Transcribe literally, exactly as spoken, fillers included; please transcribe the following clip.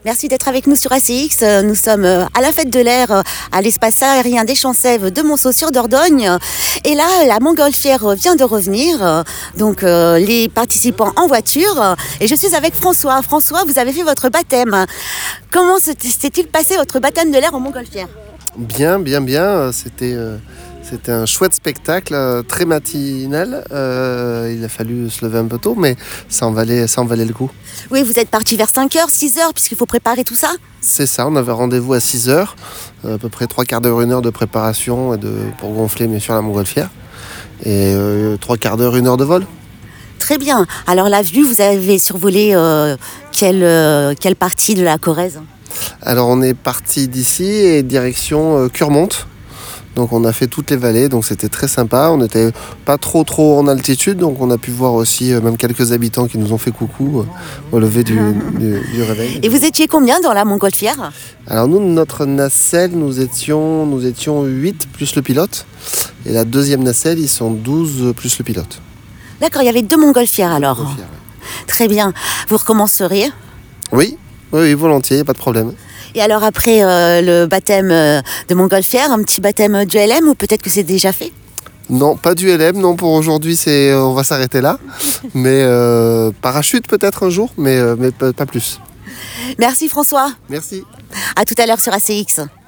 Merci d'être avec nous sur A C X. Nous sommes à la fête de l'air à l'espace aérien des Champs-Sèvres de Monceau-sur-Dordogne. Et là, la montgolfière vient de revenir. Donc, euh, les participants en voiture. Et je suis avec François. François, vous avez fait votre baptême. Comment s'est-il passé votre baptême de l'air en montgolfière ? Bien, bien, bien. C'était, euh, c'était un chouette spectacle, euh, très matinal. Euh, il a fallu se lever un peu tôt, mais ça en valait, ça en valait le coup. Oui, vous êtes parti vers cinq heures, six heures, puisqu'il faut préparer tout ça ? C'est ça, on avait rendez-vous à six heures, à peu près trois quarts d'heure, une heure de préparation et de, pour gonfler bien sûr la montgolfière. Et euh, trois quarts d'heure, une heure de vol. Très bien. Alors la vue, vous avez survolé euh, quelle, euh, quelle partie de la Corrèze ? Alors on est parti d'ici et direction euh, Curmonte. Donc on a fait toutes les vallées, donc c'était très sympa. On n'était pas trop trop en altitude, donc on a pu voir aussi euh, même quelques habitants qui nous ont fait coucou euh, au lever du, du, du réveil. Et vous étiez combien dans la montgolfière ? Alors nous, notre nacelle, nous étions, nous étions huit plus le pilote. Et la deuxième nacelle, ils sont douze plus le pilote. D'accord, il y avait deux montgolfières alors. Montgolfière, ouais. Très bien. Vous recommenceriez ? Oui, oui, oui, volontiers, pas de problème. Et alors après euh, le baptême euh, de montgolfière, un petit baptême du L M ou peut-être que c'est déjà fait ? Non, pas du L M, non, pour aujourd'hui, c'est, on va s'arrêter là. Mais euh, parachute peut-être un jour, mais, euh, mais pas plus. Merci François. Merci. À tout à l'heure sur A C X.